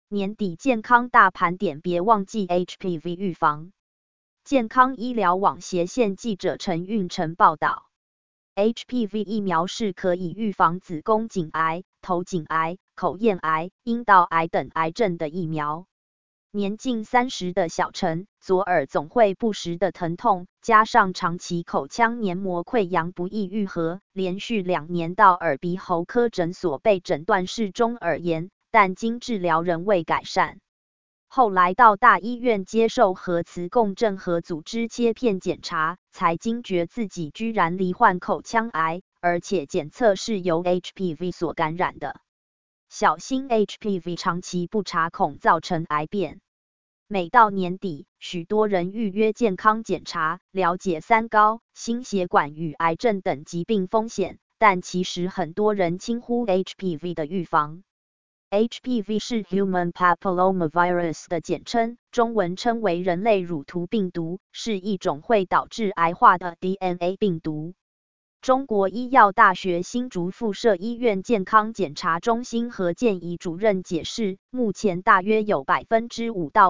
年底健康大盘点，别忘记 HPV 预防。健康医疗网斜线记者陈运成报道。HPV 疫苗是可以预防子宫颈癌、头颈癌、口咽癌、阴道癌等癌症的疫苗。年近30的小陈，左耳总会不时的疼痛，加上长期口腔黏膜溃疡不易愈合，连续2年到耳鼻喉科诊所被诊断是中耳炎，但经治疗仍未改善。后来到大医院接受核磁共振和组织切片检查，才惊觉自己居然罹患口腔癌，而且检测是由 HPV 所感染的。小心 HPV 长期不查恐造成癌变。每到年底，许多人预约健康检查，了解三高、心血管与癌症等疾病风险，但其实很多人轻忽 HPV 的预防。HPV 是 Human Papillomavirus 的简称，中文称为人类乳突病毒，是一种会导致癌化的 DNA 病毒。中国医药大学新竹附设医院健康检查中心何建仪主任解释，目前大约有 5% 到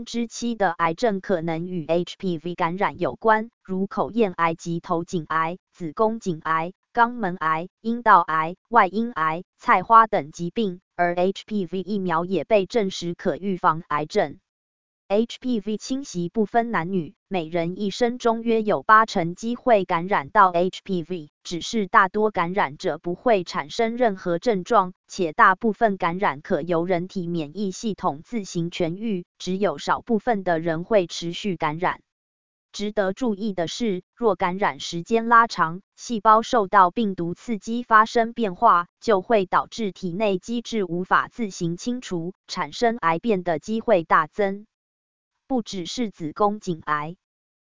7% 的癌症可能与 HPV 感染有关，如口咽癌及头颈癌、子宫颈癌、肛门癌、阴道癌、外阴癌、菜花等疾病，而 HPV 疫苗也被证实可预防癌症。HPV 侵袭不分男女，每人一生中约有80%机会感染到 HPV， 只是大多感染者不会产生任何症状，且大部分感染可由人体免疫系统自行痊愈，只有少部分的人会持续感染。值得注意的是，若感染时间拉长，细胞受到病毒刺激发生变化，就会导致体内机制无法自行清除，产生癌变的机会大增。不只是子宫颈癌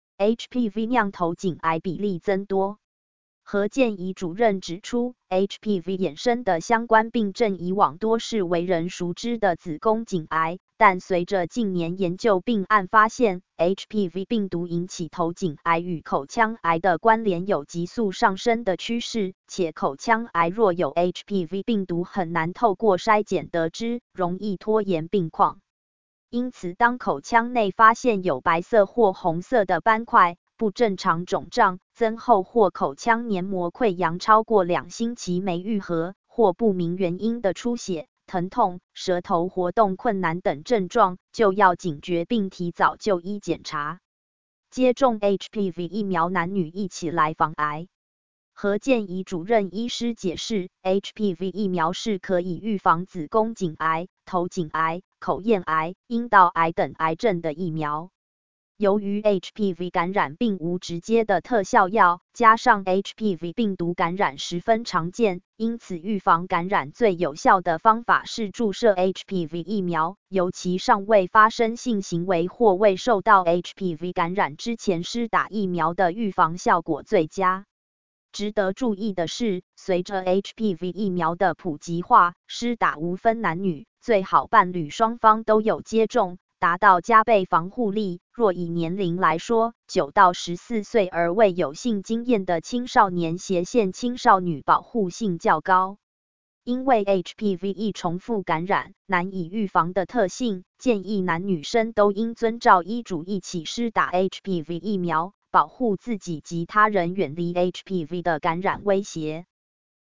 ，HPV 酿头颈癌比例增多。何建仪主任指出 ，HPV 衍生的相关病症以往多是为人熟知的子宫颈癌，但随着近年研究并案发现 ，HPV 病毒引起头颈癌与口腔癌的关联有急速上升的趋势，且口腔癌若有 HPV 病毒很难透过筛检得知，容易拖延病况。因此，当口腔内发现有白色或红色的斑块、不正常肿胀、增厚或口腔黏膜溃疡超过2星期没愈合，或不明原因的出血、疼痛、舌头活动困难等症状，就要警觉并提早就医检查。接种 HPV 疫苗，男女一起来防癌。何建仪主任医师解释 ，HPV 疫苗是可以预防子宫颈癌、头颈癌、口咽癌、阴道癌等癌症的疫苗。由于 HPV 感染并无直接的特效药，加上 HPV 病毒感染十分常见，因此预防感染最有效的方法是注射 HPV 疫苗，尤其尚未发生性行为或未受到 HPV 感染之前施打疫苗的预防效果最佳。值得注意的是，随着 HPV 疫苗的普及化，施打无分男女，最好伴侣双方都有接种，达到加倍防护力。若以年龄来说，9到14岁而未有性经验的青少年斜线青少女保护性较高。因为 HPV 易重复感染，难以预防的特性，建议男女生都应遵照医嘱一起施打 HPV 疫苗，保护自己及他人远离 HPV 的感染威胁。